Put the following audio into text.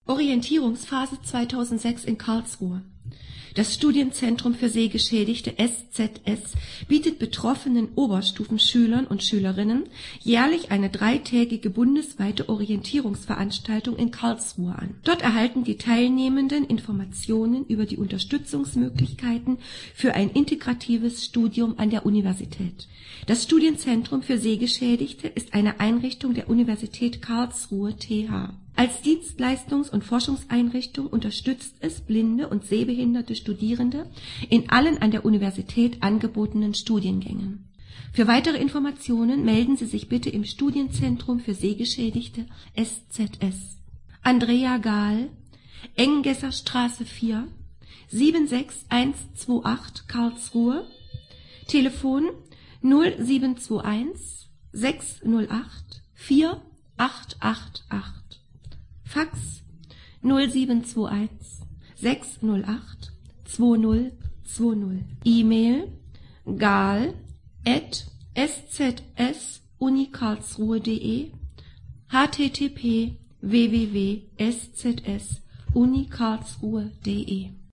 Orientierungsphase 2006 in Karlsruhe. Das Studienzentrum für Sehgeschädigte SZS bietet betroffenen Oberstufenschülern und Schülerinnen jährlich eine 3-tägige bundesweite Orientierungsveranstaltung in Karlsruhe an. Dort erhalten die Teilnehmenden Informationen über die Unterstützungsmöglichkeiten für ein integratives Studium an der Universität. Das Studienzentrum für Sehgeschädigte ist eine Einrichtung der Universität Karlsruhe TH. Als Dienstleistungs- und Forschungseinrichtung unterstützt es blinde und sehbehinderte Studierende in allen an der Universität angebotenen Studiengängen. Für weitere Informationen melden Sie sich bitte im Studienzentrum für Sehgeschädigte SZS. Andrea Gahl, Enggesserstraße 4, 76128 Karlsruhe, Telefon 0721 608 4888. Fax 0721 608 2020. E-Mail gahl@szsunikarlsruhe.de. http://www.szsunikarlsruhe.de